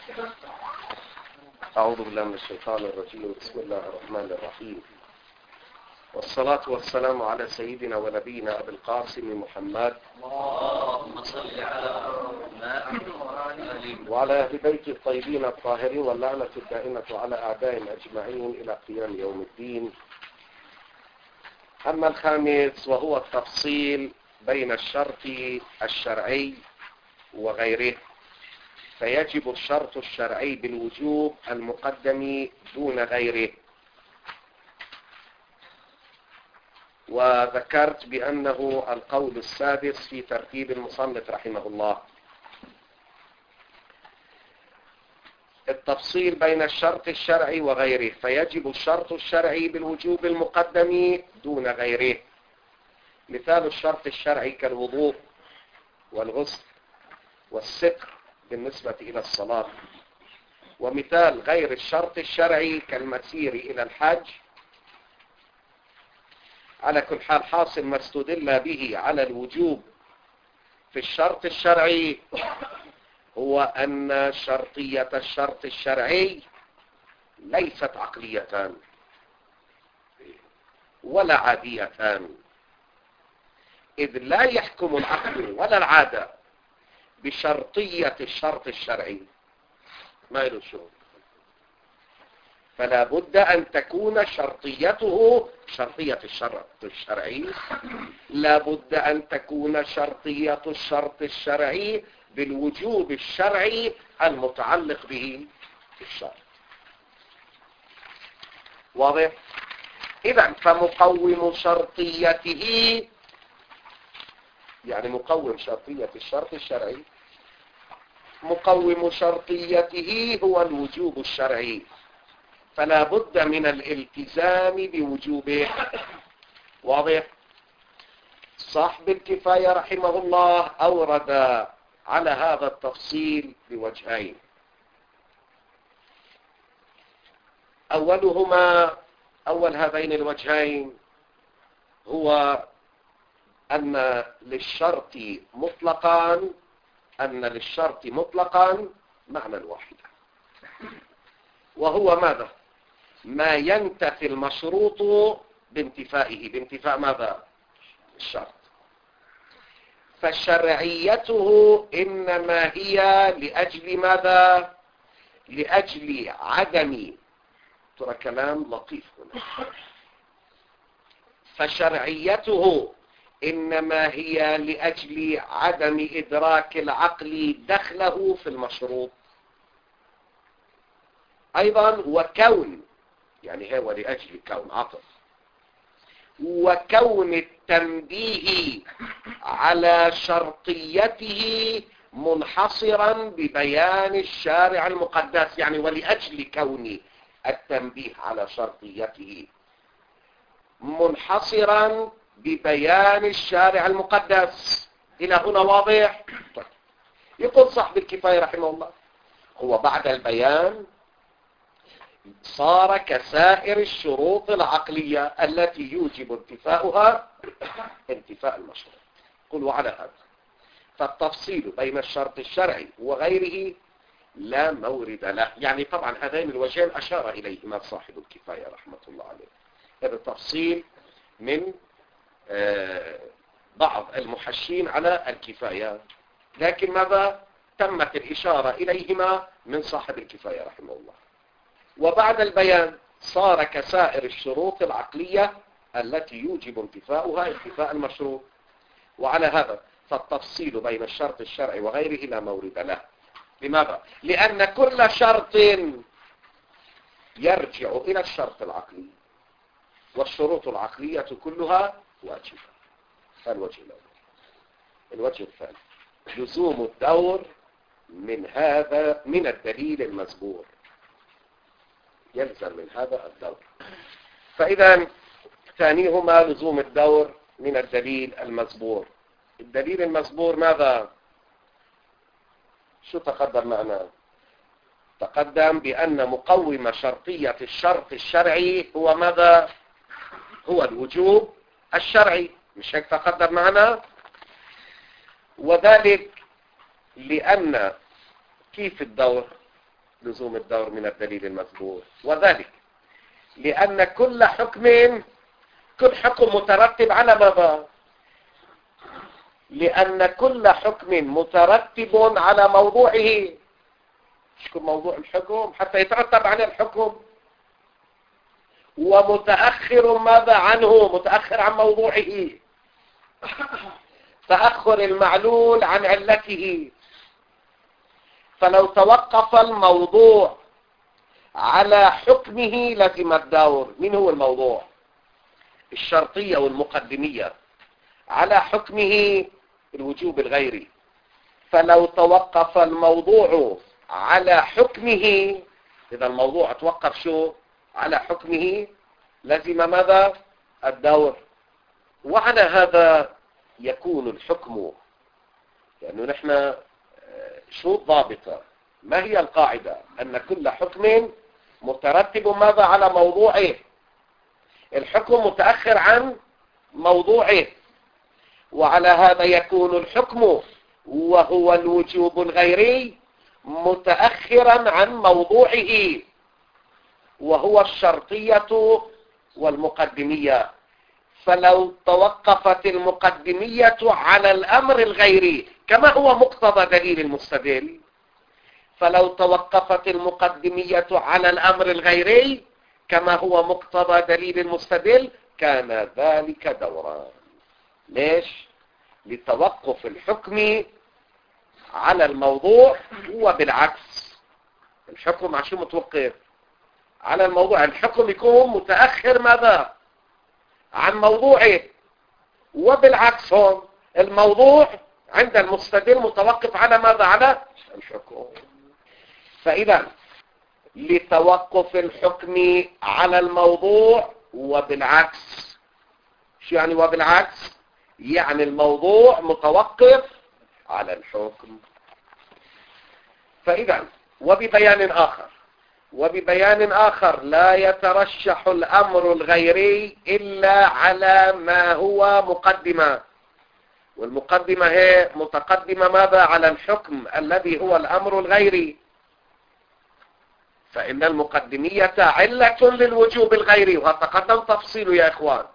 أعوذ بالله من الشيطان الرجيم. بسم الله الرحمن الرحيم، والصلاة والسلام على سيدنا ونبينا أبي القاسم محمد اللهم صل على محمد وعلى أهل بيت الطيبين الطاهرين، واللعنة الدائمة على أعدائهم أجمعين إلى قيام يوم الدين. أما الخامس وهو التفصيل بين الشرط الشرعي وغيره، فيجب الشرط الشرعي بالوجوب المقدم دون غيره. وذكرت بأنه القول السادس في ترتيب المصنف رحمه الله. التفصيل بين الشرط الشرعي وغيره، فيجب الشرط الشرعي بالوجوب المقدم دون غيره. مثال الشرط الشرعي كالوضوء والغسل والستر بالنسبة إلى الصلاة. ومثال غير الشرط الشرعي كالمسير إلى الحج. على كل حال، حاصل ما استدل به على الوجوب في الشرط الشرعي هو أن شرطية الشرط الشرعي ليست عقليتان ولا عاديتان، إذ لا يحكم العقل ولا العادة بشرطية الشرط الشرعي، ما له شروط، فلا بد أن تكون شرطيته شرطية الشرط الشرعي، لا بد أن تكون شرطية الشرط الشرعي بالوجوب الشرعي المتعلق به في الشرط. واضح؟ إذن فمقوم شرطيته، يعني مقوم شرطية الشرط الشرعي، مقوم شرطيته هو الوجوب الشرعي، فلا بد من الالتزام بوجوبه. واضح؟ صاحب الكفاية رحمه الله أورد على هذا التفصيل بوجهين. أول هذين الوجهين هو أن للشرط مطلقا معنى واحد، وهو ماذا؟ ما ينتفي المشروط بانتفائه، بانتفاء ماذا؟ الشرط. فشرعيته إنما هي لأجل ماذا؟ لأجل عدم، ترى كلام لطيف هنا، فشرعيته إنما هي لأجل عدم إدراك العقل دخله في المشروط. أيضا وكون، يعني هو لأجل كون عطف، وكون التنبيه على شرطيته منحصرا ببيان الشارع المقدس، يعني ولأجل كون التنبيه على شرطيته منحصرا ببيان الشارع المقدس. إلى هنا واضح؟ طيب. يقول صاحب الكفاية رحمه الله هو بعد البيان صار كسائر الشروط العقلية التي يوجب انتفاؤها انتفاء المشروط. قلوا على هذا فالتفصيل بين الشرط الشرعي وغيره لا مورد له. يعني طبعا هذين الوجهين أشار إليهما صاحب الكفاية رحمة الله عليه. هذا التفصيل من بعض المحشين على الكفاية، لكن ماذا؟ تمت الإشارة إليهما من صاحب الكفاية رحمه الله. وبعد البيان صار كسائر الشروط العقلية التي يوجب انتفاؤها انتفاء المشروط. وعلى هذا فالتفصيل بين الشرط الشرعي وغيره لا مورد له. لماذا؟ لأن كل شرط يرجع إلى الشرط العقلي، والشروط العقلية كلها واجبة. الوجه الأول. الوجه الثاني لزوم الدور من الدليل المذكور، يلزم من هذا الدور. فإذا ثانيهما لزوم الدور من الدليل المذكور. الدليل المذكور ماذا؟ شو تقدم معنا؟ تقدم بأن مقوم شرطية الشرط الشرعي هو ماذا؟ هو الوجوب الشرعي، مش هيك تقدم معنا؟ وذلك لأن كيف الدور؟ لزوم الدور من الدليل المذكور، وذلك لأن كل حكم مترتب على ماذا؟ لأن كل حكم مترتب على موضوعه. شو موضوع الحكم حتى يترتب على الحكم؟ ومتأخر ماذا عنه؟ متأخر عن موضوعه، تأخر المعلول عن علته. فلو توقف الموضوع على حكمه لزم الدور. من هو الموضوع؟ الشرطية والمقدمية. على حكمه الوجوب الغيري. فلو توقف الموضوع على حكمه، إذا الموضوع توقف شو؟ على حكمه، لزم ماذا؟ الدور. وعلى هذا يكون الحكم، لأنه نحن شو الضابطة؟ ما هي القاعدة؟ أن كل حكم مترتب ماذا على موضوعه. الحكم متأخر عن موضوعه، وعلى هذا يكون الحكم وهو الوجوب الغيري متأخرا عن موضوعه، وهو الشرطية والمقدمية. فلو توقفت المقدمية على الأمر الغيري كما هو مقتضى دليل المستدل، فلو توقفت المقدمية على الأمر الغيري كما هو مقتضى دليل المستدل كان ذلك دورا. ليش؟ لتوقف الحكم على الموضوع. هو بالعكس، الحكم على شو متوقف؟ على الموضوع. الحكم يكون متأخر ماذا؟ عن موضوعه. وبالعكس هون الموضوع عند المستدل متوقف على ماذا؟ على الحكم. فإذا لتوقف الحكم على الموضوع وبالعكس. شو يعني وبالعكس؟ يعني الموضوع متوقف على الحكم. فإذا وببيان آخر لا يترشح الأمر الغيري إلا على ما هو مقدمة، والمقدمة هي متقدمة ماذا؟ على الحكم الذي هو الأمر الغيري. فإن المقدمية علة للوجوب الغيري، وتقدم تفصيله يا إخوان.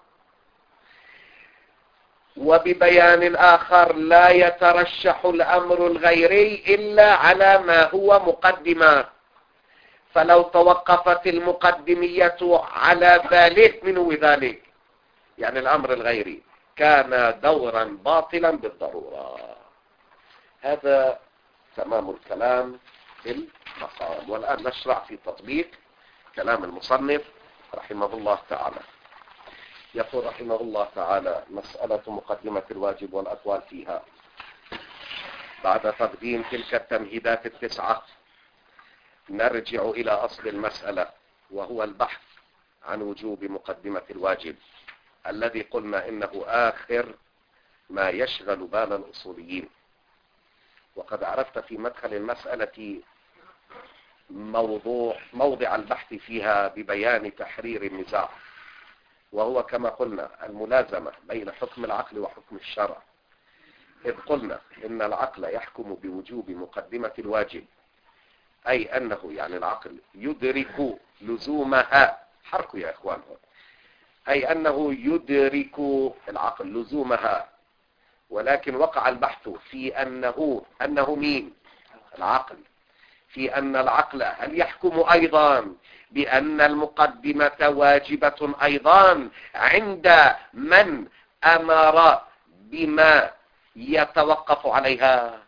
وببيان آخر لا يترشح الأمر الغيري إلا على ما هو مقدمة. فلو توقفت المقدمية على ذلك، من هو ذلك؟ يعني الأمر الغيري، كان دورا باطلا بالضرورة. هذا تمام الكلام في المقام. والآن نشرع في تطبيق كلام المصنف رحمه الله تعالى. يقول رحمه الله تعالى: مسألة مقدمة الواجب والأقوال فيها. بعد تقديم تلك التمهيدات التسعة نرجع إلى أصل المسألة، وهو البحث عن وجوب مقدمة الواجب، الذي قلنا إنه آخر ما يشغل بال الأصوليين. وقد عرفت في مدخل المسألة موضع البحث فيها ببيان تحرير النزاع، وهو كما قلنا الملازمة بين حكم العقل وحكم الشرع. إذ قلنا إن العقل يحكم بوجوب مقدمة الواجب، أي أنه يعني العقل يدرك لزومها. حركوا يا إخوان، أي أنه يدرك العقل لزومها، ولكن وقع البحث في أنه مين؟ العقل. في أن العقل هل يحكم أيضا بأن المقدمة واجبة أيضا عند من أمر بما يتوقف عليها؟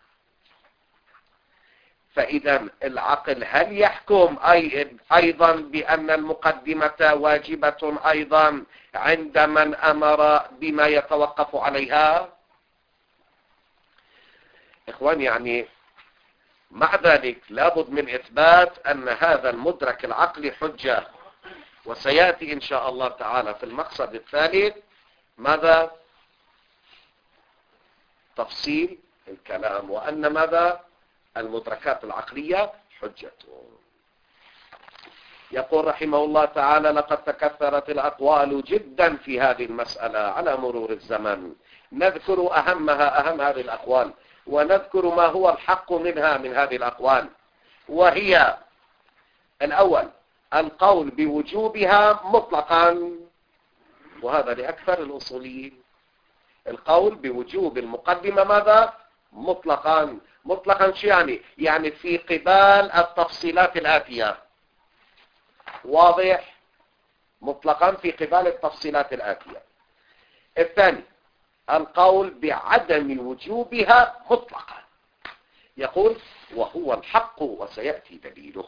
فإذا العقل هل يحكم أيضا بأن المقدمة واجبة أيضا عند من أمر بما يتوقف عليها؟ إخوان، يعني مع ذلك لابد من إثبات أن هذا المدرك العقلي حجة. وسيأتي إن شاء الله تعالى في المقصد الثالث ماذا؟ تفصيل الكلام، وأن ماذا؟ المدركات العقلية حجة. يقول رحمه الله تعالى: لقد تكثرت الأقوال جدا في هذه المسألة على مرور الزمن. نذكر أهم هذه الأقوال، ونذكر ما هو الحق منها من هذه الأقوال، وهي الأول القول بوجوبها مطلقا، وهذا لأكثر الأصوليين. القول بوجوب المقدمة ماذا؟ مطلقا. مطلقا شو يعني؟ يعني في قبال التفصيلات الآتية. واضح؟ مطلقا في قبال التفصيلات الآتية. الثاني القول بعدم وجوبها مطلقا، يقول وهو الحق وسيأتي دليله.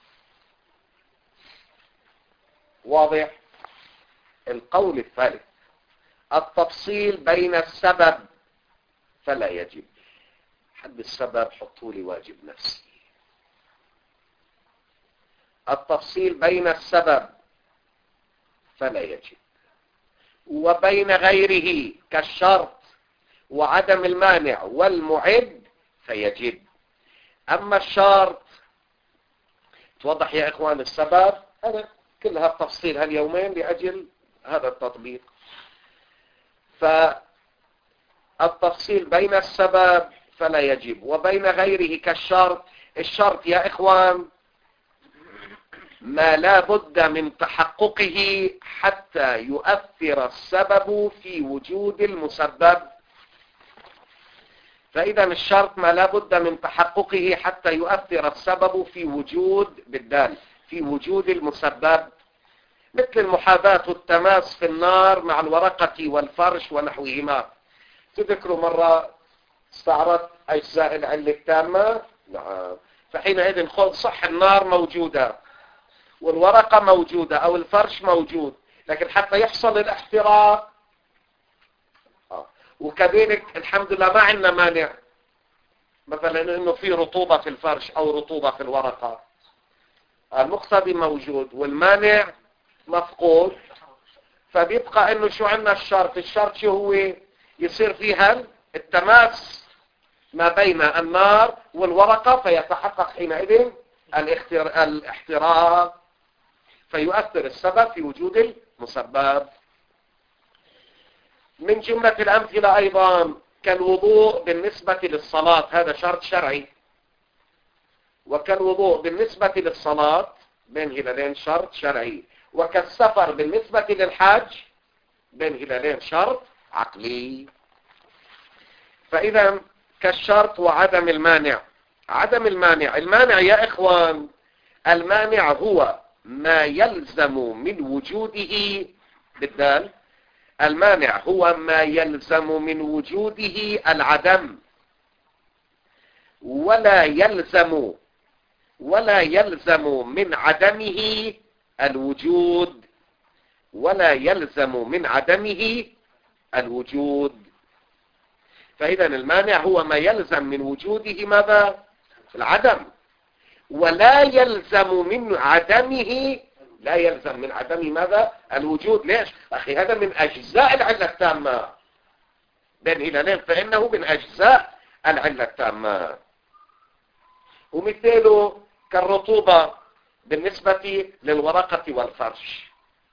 واضح؟ القول الثالث التفصيل بين السبب فلا يجب. حد السبب حطوا لي واجب نفسي. التفصيل بين السبب فلا يجب، وبين غيره كالشرط وعدم المانع والمعد فيجب. أما الشرط توضح يا إخوان السبب، هذا كلها التفصيل هاليومين لأجل هذا التطبيق. فالتفصيل بين السبب فلا يجب، وبين غيره كالشرط. الشرط يا إخوان ما لا بد من تحققه حتى يؤثر السبب في وجود المسبب. فإذا الشرط ما لا بد من تحققه حتى يؤثر السبب في وجود بالدال في وجود المسبب، مثل المحاذاة والتماس في النار مع الورقة والفرش ونحوهما. تذكروا مرة استعرضت أجزاء العلة التامة؟ نعم. فحينئذ صح النار موجودة والورقة موجودة أو الفرش موجود، لكن حتى يحصل الاحتراق وكذلك الحمد لله ما عندنا مانع، مثلا انه في رطوبة في الفرش او رطوبة في الورقة، المقتضي موجود والمانع مفقود، فبيبقى انه شو عندنا الشرط. الشرط شو هو؟ يصير فيها التماس ما بين النار والورقة فيتحقق حينئذ الاحتراق، فيؤثر السبب في وجود المسبب. من جملة الأمثلة أيضا كالوضوء بالنسبة للصلاة، هذا شرط شرعي. وكالوضوء بالنسبة للصلاة بين هلالين شرط شرعي. وكالسفر بالنسبة للحج بين هلالين شرط عقلي. فإذا كالشرط وعدم المانع. عدم المانع، المانع يا إخوان المانع هو ما يلزم من وجوده بالدال. المانع هو ما يلزم من وجوده العدم، ولا يلزم من عدمه الوجود، ولا يلزم من عدمه الوجود. فإذا المانع هو ما يلزم من وجوده ماذا؟ العدم، ولا يلزم من عدمه، لا يلزم من عدمه ماذا؟ الوجود. ليش؟ أخي هذا من أجزاء العلة التامة بين هلالين، فإنه من أجزاء العلة التامة. ومثاله كالرطوبة بالنسبة للورقة والفرش،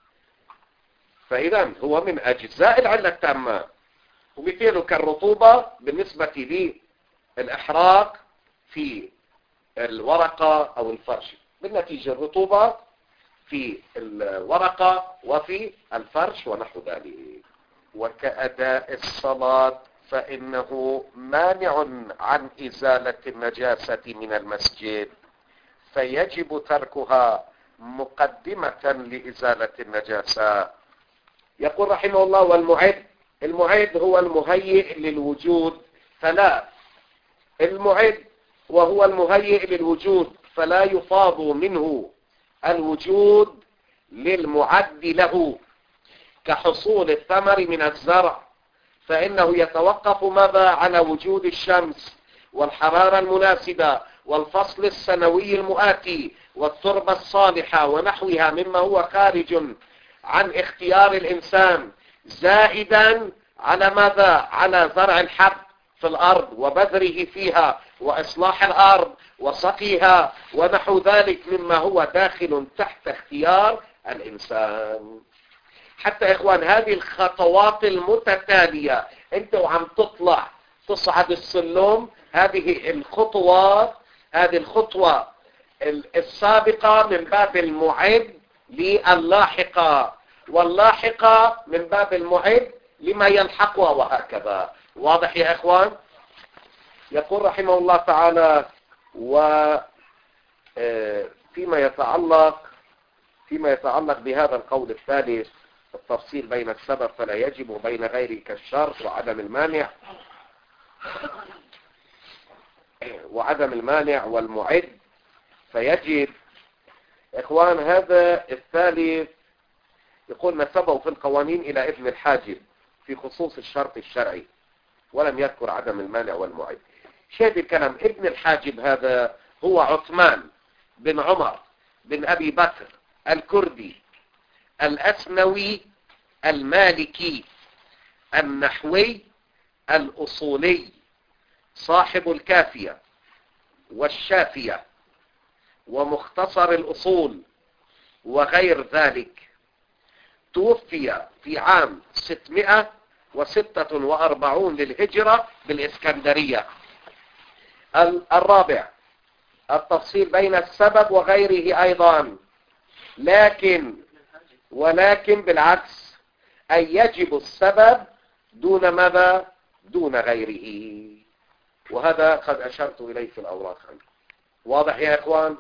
فإذا هو من أجزاء العلة التامة. ومثاله كالرطوبة بالنسبة للإحراق في الورقة أو الفرش، بالنتيجة الرطوبة في الورقة وفي الفرش ونحو ذلك. وكأداء الصلاة فإنه مانع عن إزالة النجاسة من المسجد، فيجب تركها مقدمة لإزالة النجاسة. يقول رحمه الله والمعد، المعد هو المهيئ للوجود، فلا المعد وهو المهيئ للوجود فلا يفاض منه الوجود للمعد له، كحصول الثمر من الزرع، فإنه يتوقف ماذا؟ على وجود الشمس والحرارة المناسبة والفصل السنوي المؤاتي والتربة الصالحة ونحوها مما هو خارج عن اختيار الإنسان، زائدا على ماذا؟ على زرع الحب في الأرض وبذره فيها وإصلاح الأرض وسقيها ونحو ذلك مما هو داخل تحت اختيار الإنسان. حتى إخوان هذه الخطوات المتتالية، أنت وعم تطلع تصعد السلم، هذه الخطوات، هذه الخطوة السابقة من باب المعد لللاحقة، واللاحقة من باب المعد لما يلحقها، وهكذا. واضح يا إخوان؟ يقول رحمه الله تعالى: فيما يتعلق بهذا القول الثالث، التفصيل بين السبب فلا يجب وبين غيره كالشرط وعدم المانع والمعد فيجب. إخوان، هذا الثالث يقول نسبه في القوانين إلى ابن الحاجب في خصوص الشرط الشرعي، ولم يذكر عدم المانع والمعد. شاهد الكلام، ابن الحاجب هذا هو عثمان بن عمر بن أبي بكر الكردي الأسنوي المالكي النحوي الأصولي، صاحب الكافية والشافية ومختصر الأصول وغير ذلك. توفي في عام 646 للهجرة بالإسكندرية. الرابع، التفصيل بين السبب وغيره أيضا، ولكن بالعكس، أي يجب السبب دون ماذا؟ دون غيره، وهذا قد أشرت إليه في الأوراق عنه. واضح يا إخوان؟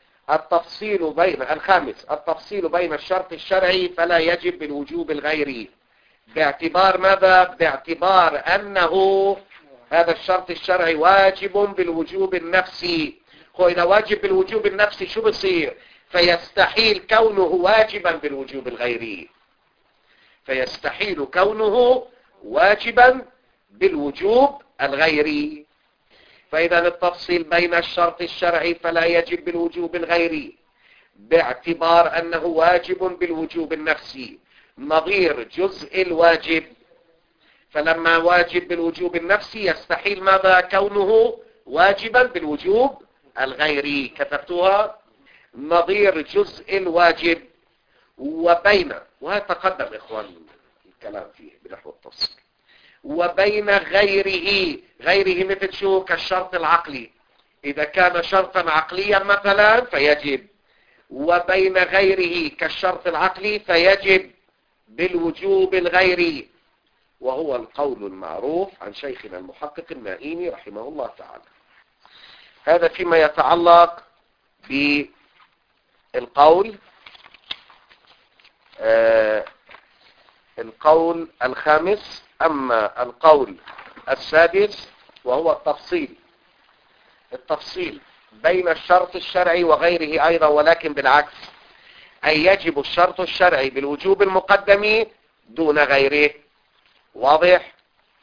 الخامس، التفصيل بين الشرط الشرعي فلا يجب بالوجوب الغيري، باعتبار ماذا؟ باعتبار أنه هذا الشرط الشرعي واجب بالوجوب النفسي. إذا واجب بالوجوب النفسي شو بصير؟ فيستحيل كونه واجبا بالوجوب الغيري، فيستحيل كونه واجبا بالوجوب الغيري. فإذا التفصيل بين الشرط الشرعي فلا يجب بالوجوب الغيري باعتبار أنه واجب بالوجوب النفسي، نظير جزء الواجب. فلما واجب بالوجوب النفسي يستحيل ماذا؟ كونه واجبا بالوجوب الغيري. كتبتوها؟ نظير جزء الواجب. وهذا تقدم إخوان الكلام فيه بنحو التفصيل. وبين غيره مثل شو؟ كالشرط العقلي، إذا كان شرطا عقليا مثلا فيجب. وبين غيره كالشرط العقلي فيجب بالوجوب الغيري، وهو القول المعروف عن شيخنا المحقق المائيني رحمه الله تعالى. هذا فيما يتعلق بالقول القول الخامس. أما القول السادس وهو التفصيل بين الشرط الشرعي وغيره أيضا، ولكن بالعكس، أي يجب الشرط الشرعي بالوجوب المقدم دون غيره. واضح؟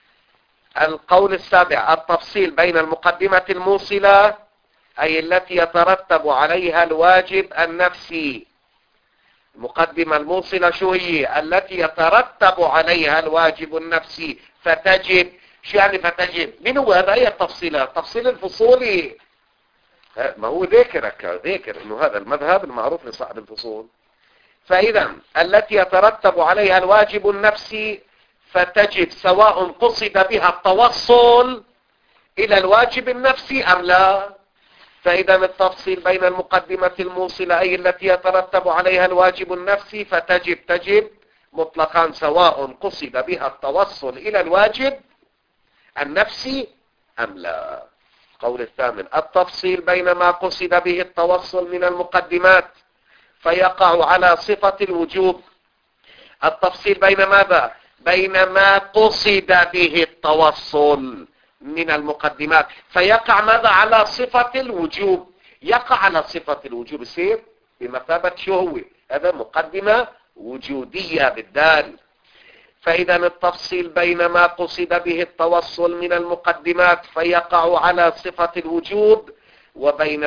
القول السابع، التفصيل بين المقدمة الموصلة، أي التي يترتب عليها الواجب النفسي. المقدمة الموصلة شو هي؟ التي يترتب عليها الواجب النفسي فتجب. شو يعني فتجب؟ من هو هذا؟ أي التفصيلات؟ تفصيل الفصولي، ما هو ذكر انه هذا المذهب المعروف لصاحب الفصول. فإذا التي يترتب عليها الواجب النفسي فتجب، سواء قصد بها التوصل إلى الواجب النفسي أم لا. فإذا التفصيل بين المقدمة الموصلة أي التي يترتب عليها الواجب النفسي تجب مطلقا، سواء قصد بها التوصل إلى الواجب النفسي أم لا. قول الثامن، التفصيل بين ما قصد به التوصل من المقدمات فيقع على صفة الوجوب. التفصيل بين ماذا؟ بين ما قصد به التوصل من المقدمات فيقع ماذا؟ على صفة الوجوب. يقع على صفة الوجوب، يصير بمثابة شو هو؟ هذا مقدمة وجودية بالدال. فإذا التفصيل بين ما قصد به التوصل من المقدمات فيقع على صفة الوجوب، وبين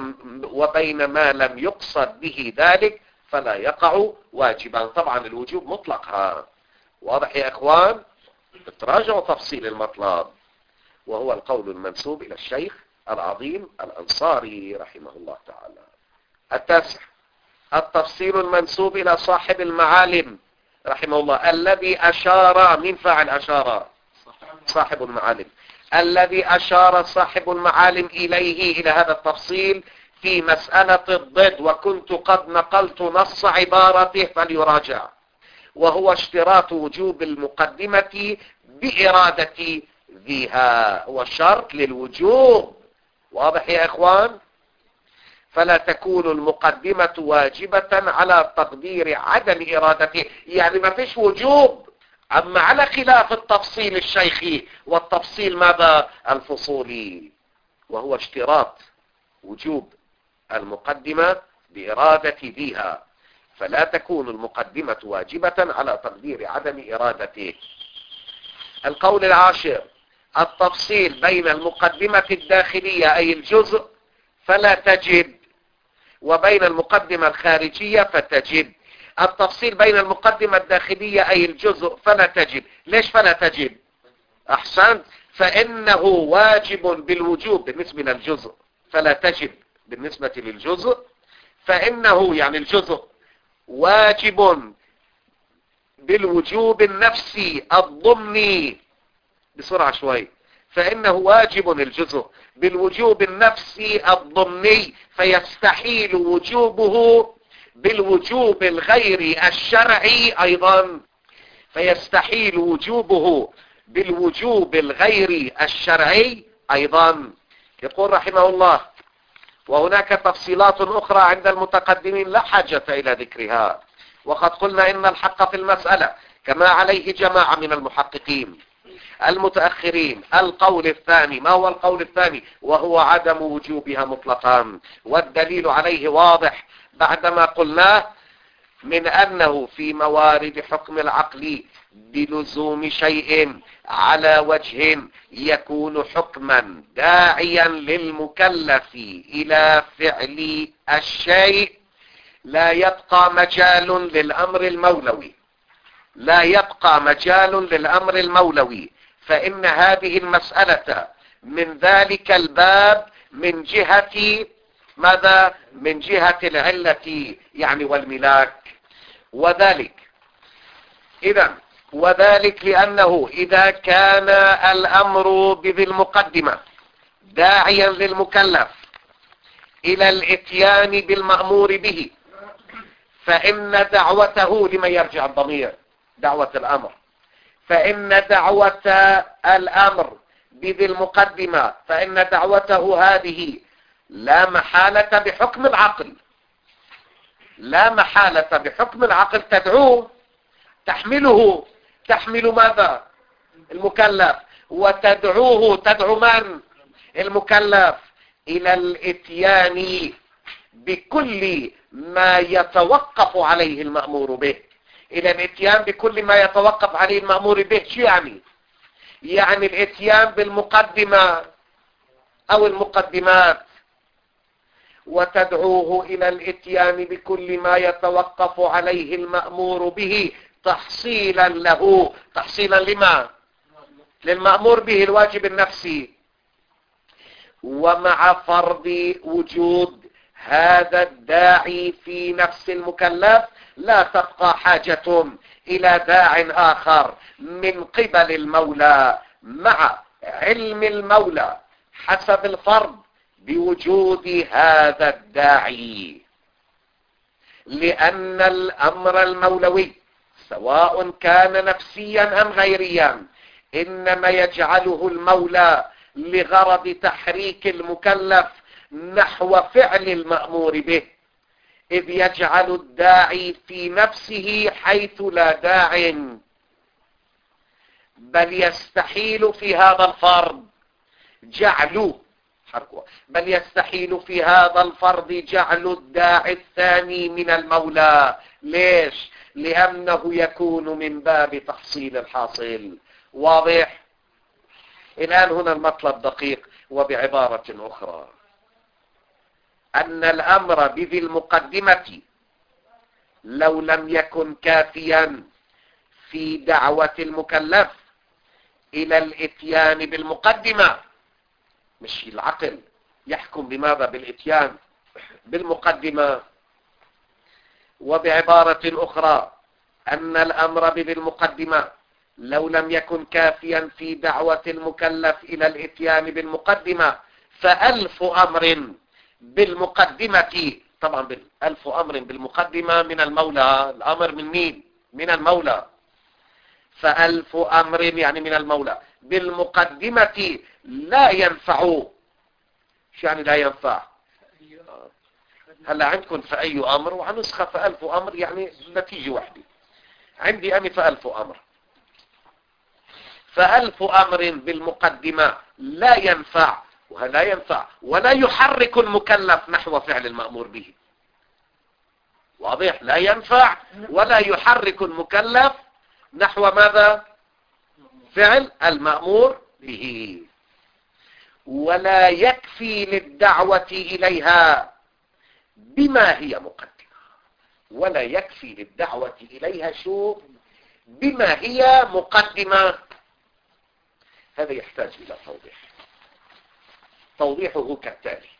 ما لم يقصد به ذلك فلا يقع واجبا. طبعا الوجوب مطلقها. واضح يا إخوان؟ تراجعوا تفصيل المطلب، وهو القول المنسوب إلى الشيخ العظيم الأنصاري رحمه الله تعالى. التاسع، التفصيل المنسوب إلى صاحب المعالم رحمه الله، الذي أشار، من فاعل أشار؟ صاحب المعالم. الذي أشار صاحب المعالم إليه، إلى هذا التفصيل في مسألة الضد وكنت قد نقلت نص عبارته فليراجع، وهو اشتراط وجوب المقدمة بإرادة ذيها، هو شرط للوجوب. واضح يا إخوان؟ فلا تكون المقدمة واجبة على تقدير عدم إرادته، يعني ما فيش وجوب، أما على خلاف التفصيل الشيخي والتفصيل ماذا؟ الفصولي، وهو اشتراط وجوب المقدمة بإرادة ذيها، فلا تكون المقدمة واجبة على تقدير عدم إرادته. القول العاشر: التفصيل بين المقدمة الداخلية أي الجزء فلا تجب، وبين المقدمة الخارجية فتجب. التفصيل بين المقدمة الداخلية أي الجزء فلا تجب. ليش فلا تجب؟ أحسنت، فإنه واجب بالوجوب بالنسبة للجزء، فلا تجب بالنسبة للجزء، فإنه يعني الجزء واجب بالوجوب النفسي الضمني. بسرعة شوي. فإنه واجب الجزء بالوجوب النفسي الضمني، فيستحيل وجوبه بالوجوب الغير الشرعي أيضا، فيستحيل وجوبه بالوجوب الغير الشرعي أيضا. يقول رحمه الله: وهناك تفصيلات أخرى عند المتقدمين لا حاجة إلى ذكرها، وقد قلنا إن الحق في المسألة كما عليه جماعة من المحققين المتأخرين القول الثاني. ما هو القول الثاني؟ وهو عدم وجوبها مطلقا، والدليل عليه واضح بعدما قلناه من أنه في موارد حكم العقل بلزوم شيء على وجه يكون حكما داعيا للمكلف إلى فعل الشيء لا يبقى مجال للأمر المولوي، لا يبقى مجال للأمر المولوي، فإن هذه المسألة من ذلك الباب من جهة ماذا؟ من جهة العلة يعني والملاك. وذلك لأنه إذا كان الأمر بذي المقدمة داعيا للمكلف إلى الإتيان بالمأمور به، فإن دعوته لمن يرجع الضمير؟ دعوة الأمر. فإن دعوة الأمر بذي المقدمة، فإن دعوته هذه لا محالة بحكم العقل، لا محالة بحكم العقل تدعوه، تحمل ماذا؟ المكلف، وتدعوه تدعو من؟ المكلف إلى الإتيان بكل ما يتوقف عليه المأمور به. إلى الإتيان بكل ما يتوقف عليه المأمور به شو يعني؟ يعني الإتيان بالمقدمة أو المقدمات، وتدعوه إلى الإتيان بكل ما يتوقف عليه المأمور به تحصيلا له. تحصيلا لما؟ للمأمور به الواجب النفسي. ومع فرض وجود هذا الداعي في نفس المكلف لا تبقى حاجة إلى داع آخر من قبل المولى، مع علم المولى حسب الفرض بوجود هذا الداعي، لأن الأمر المولوي سواء كان نفسيا أم غيريا إنما يجعله المولى لغرض تحريك المكلف نحو فعل المأمور به، إذ يجعل الداعي في نفسه حيث لا داع، بل يستحيل في هذا الفرض جعل الداعي الثاني من المولى. ليش؟ لأنه يكون من باب تحصيل الحاصل. واضح؟ الآن هنا المطلب دقيق، وبعبارة أخرى أن الأمر بذي المقدمة لو لم يكن كافيا في دعوة المكلف إلى الإتيان بالمقدمة، مش العقل يحكم بماذا؟ بالإتيان بالمقدمة. وبعبارة أخرى أن الأمر بذي المقدمة لو لم يكن كافيا في دعوة المكلف إلى الإتيان بالمقدمة، فألف أمر بالمقدمة، طبعا ألف أمر بالمقدمة من المولى، الأمر من مين؟ من المولى. فألف أمر يعني من المولى بالمقدمة لا ينفع. شو يعني لا ينفع؟ هلا عندكم فأي أمر وعنسخة فألف أمر يعني نتيجة واحدة. عندي أنا فألف أمر، فألف أمر بالمقدمة لا ينفع، ولا ينفع ولا يحرك المكلف نحو فعل المأمور به. واضح؟ لا ينفع ولا يحرك المكلف نحو ماذا؟ فعل المأمور به. ولا يكفي للدعوة إليها بما هي مقدمة. ولا يكفي للدعوة إليها شو؟ بما هي مقدمة. هذا يحتاج إلى توضيح. توضيحه كالتالي: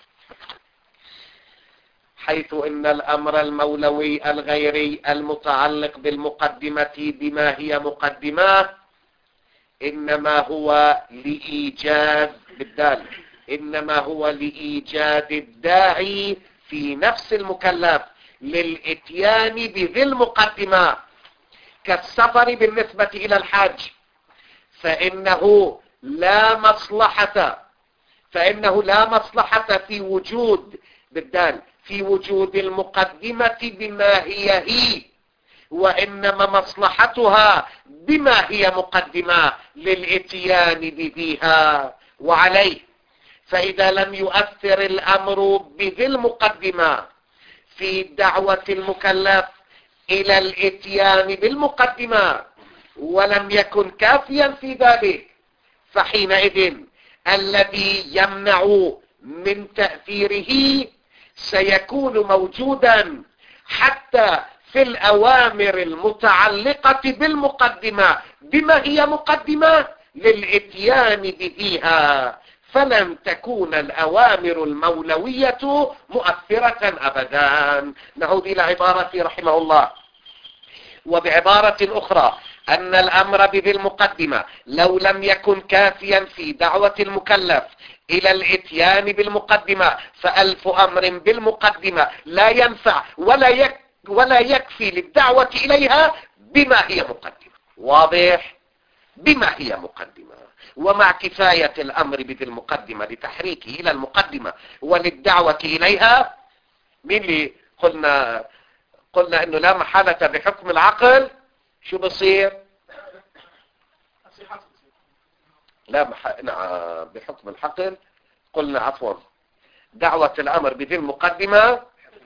حيث إن الأمر المولوي الغيري المتعلق بالمقدمة بما هي مقدمة إنما هو لإيجاد بالدال، إنما هو لإيجاد الداعي في نفس المكلف للإتيان بذي المقدمة، كالسفر بالنسبة إلى الحج، فإنه لا مصلحة في وجود بالدال في وجود المقدمة بما هي، وإنما مصلحتها بما هي مقدمة للإتيان بذيها. وعليه فإذا لم يؤثر الأمر بذي المقدمة في دعوة المكلف إلى الإتيان بالمقدمة ولم يكن كافيا في ذلك، فحينئذ الذي يمنع من تأثيره سيكون موجودا حتى في الأوامر المتعلقة بالمقدمة بما هي مقدمة للإتيان بذيها، فلن تكون الأوامر المولوية مؤثرة أبدا. نعود إلى عبارته رحمه الله: وبعبارة أخرى أن الأمر بذي المقدمة لو لم يكن كافيا في دعوة المكلف إلى الإتيان بالمقدمة فألف أمر بالمقدمة لا ينفع ولا يكفي للدعوة إليها بما هي مقدمة. واضح؟ بما هي مقدمة. ومع كفاية الأمر بذي المقدمة لتحريكه إلى المقدمة وللدعوة إليها، مين اللي قلنا إنه لا محالة بحكم العقل شو بصير؟ نعم بحكم العقل قلنا عفوا دعوة الأمر بذي المقدمة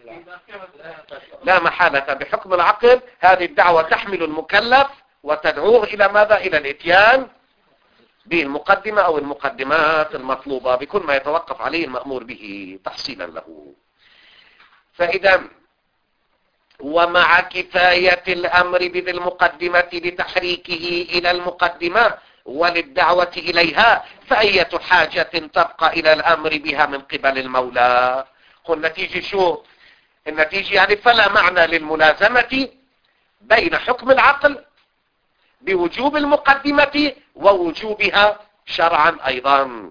لا محالة بحكم العقل، هذه الدعوة تحمل المكلف وتدعوه إلى ماذا؟ إلى الإتيان بالمقدمة أو المقدمات المطلوبة بكل ما يتوقف عليه المأمور به تحصيلا له. فإذا ومع كفاية الأمر بذي المقدمة لتحريكه إلى المقدمة وللدعوة إليها، فأية حاجة تبقى إلى الأمر بها من قبل المولى؟ قل نتيجة شو؟ النتيجة يعني فلا معنى للملازمة بين حكم العقل بوجوب المقدمة ووجوبها شرعا أيضا.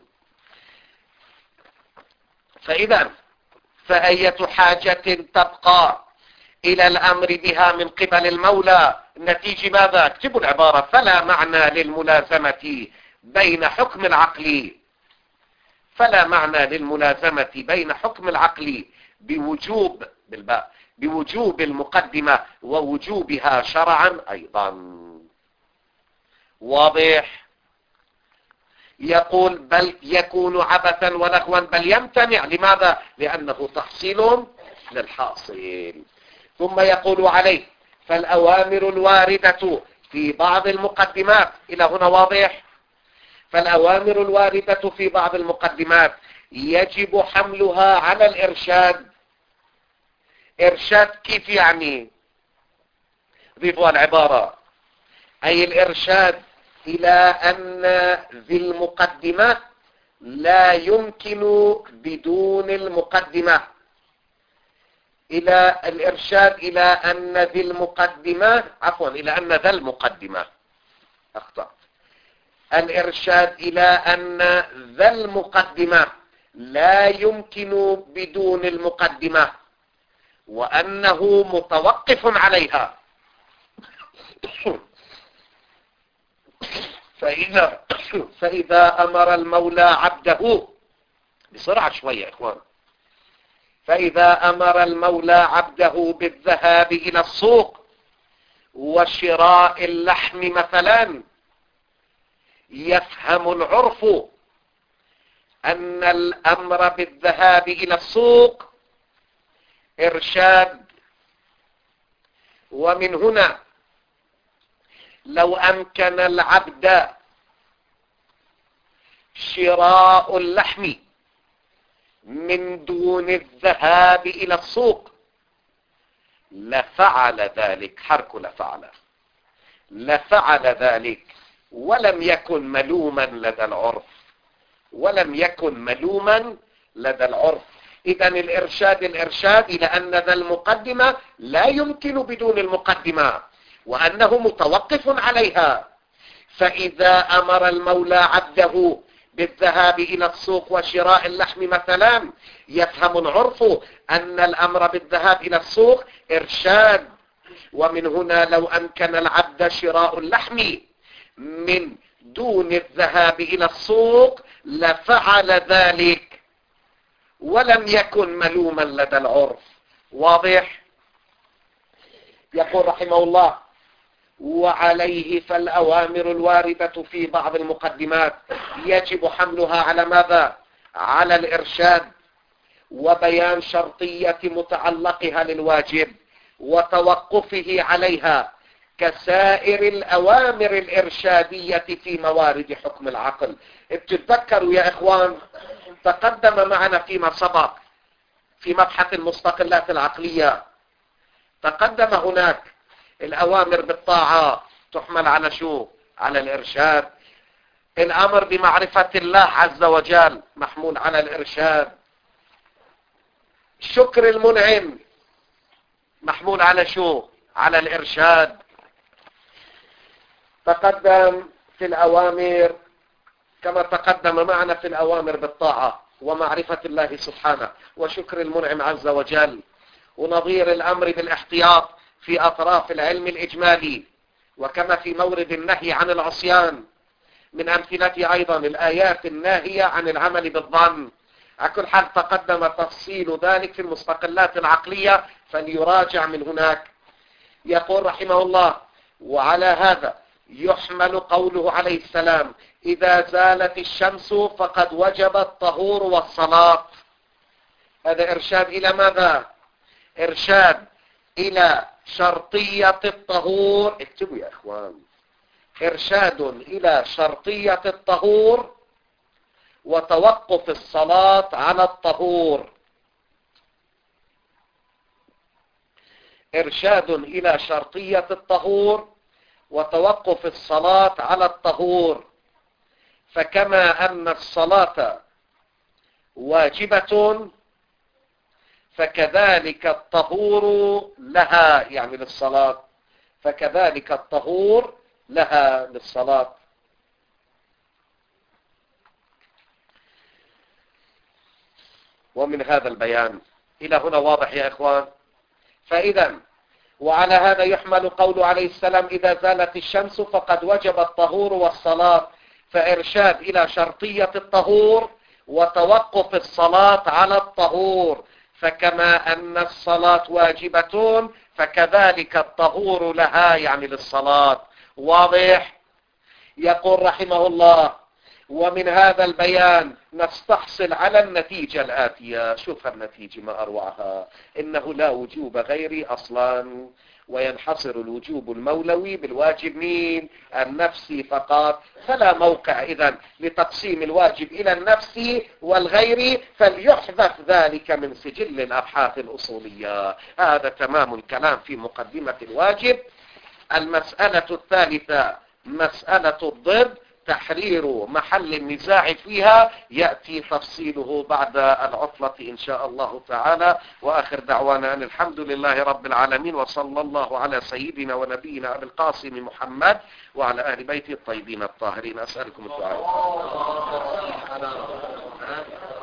فإذا فأية حاجة تبقى إلى الأمر بها من قبل المولى؟ النتيجة ماذا؟ اكتبوا العبارة: فلا معنى للملازمة بين حكم العقل، فلا معنى للملازمة بين حكم العقل بوجوب بالباء بوجوب المقدمة ووجوبها شرعا أيضا. واضح؟ يقول بل يكون عبثا ولغوا، بل يمتنع. لماذا؟ لأنه تحصيل للحاصل. ثم يقول عليه فالأوامر الواردة في بعض المقدمات، إلى هنا واضح؟ فالأوامر الواردة في بعض المقدمات يجب حملها على الإرشاد. إرشاد كيف يعني؟ ضيفوا العبارة: أي الإرشاد إلى أن ذي المقدمة لا يمكن بدون المقدمة، إلى الإرشاد إلى أن ذي المقدمة إلى أن ذا المقدمة أخطأت. الإرشاد إلى أن ذا المقدمة لا يمكن بدون المقدمة وأنه متوقف عليها. فإذا أمر المولى عبده، بسرعة شوية يا إخوان، فإذا أمر المولى عبده بالذهاب إلى السوق وشراء اللحم مثلا، يفهم العرف أن الأمر بالذهاب إلى السوق إرشاد. ومن هنا لو أمكن العبد شراء اللحم من دون الذهاب إلى السوق لفعل ذلك، حرك لفعل ذلك ولم يكن ملوما لدى العرف، إذن الإرشاد إلى أن ذا المقدمة لا يمكن بدون المقدمة وأنه متوقف عليها. فإذا أمر المولى عبده بالذهاب إلى السوق وشراء اللحم مثلا، يفهم العرف أن الأمر بالذهاب إلى السوق إرشاد. ومن هنا لو أمكن العبد شراء اللحم من دون الذهاب إلى السوق لفعل ذلك ولم يكن ملوما لدى العرف. واضح؟ يقول رحمه الله: وعليه فالأوامر الواردة في بعض المقدمات يجب حملها على ماذا؟ على الإرشاد وبيان شرطية متعلقها للواجب وتوقفه عليها كسائر الأوامر الإرشادية في موارد حكم العقل. بتتذكروا يا إخوان تقدم معنا فيما سبق في مبحث المستقلات العقلية، تقدم هناك الأوامر بالطاعة تحمل على شو؟ على الإرشاد. الأمر بمعرفة الله عز وجل محمول على الإرشاد. شكر المنعم محمول على شو؟ على الإرشاد. تقدم في الأوامر كما تقدم معنا في الأوامر بالطاعة ومعرفة الله سبحانه وشكر المنعم عز وجل، ونظير الأمر بالاحتياط في أطراف العلم الإجمالي، وكما في مورد النهي عن العصيان. من أمثلة أيضا الآيات الناهية عن العمل بالظن. على كل حال تقدم تفصيل ذلك في المستقلات العقلية فليراجع من هناك. يقول رحمه الله: وعلى هذا يحمل قوله عليه السلام: إذا زالت الشمس فقد وجب الطهور والصلاة. هذا إرشاد إلى ماذا؟ إرشاد إلى شرطية الطهور. اكتبوا يا إخوان: إرشاد إلى شرطية الطهور وتوقف الصلاة على الطهور. إرشاد إلى شرطية الطهور وتوقف الصلاة على الطهور. فكما أن الصلاة واجبة فكذلك الطهور لها، يعني للصلاة، فكذلك الطهور لها للصلاة. ومن هذا البيان إلى هنا واضح يا إخوان؟ فإذا وعلى هذا يحمل قول عليه السلام: إذا زالت الشمس فقد وجب الطهور والصلاة، فإرشاد إلى شرطية الطهور وتوقف الصلاة على الطهور. فكما أن الصلاة واجبة فكذلك الطهور لها، يعني للصلاة. واضح؟ يقول رحمه الله: ومن هذا البيان نستحصل على النتيجة الآتية. شوف النتيجة ما أروعها: إنه لا وجوب غيري أصلا، وينحصر الوجوب المولوي بالواجب مين؟ النفسي فقط. فلا موقع إذن لتقسيم الواجب إلى النفسي والغيري، فليحذف ذلك من سجل الأبحاث الأصولية. هذا تمام الكلام في مقدمة الواجب. المسألة الثالثة مسألة الضد، تحرير محل النزاع فيها، يأتي تفصيله بعد العطلة إن شاء الله تعالى. وآخر دعوانا أن الحمد لله رب العالمين، وصلى الله على سيدنا ونبينا أبي القاسم محمد وعلى أهل بيته الطيبين الطاهرين. أسألكم الدعاء.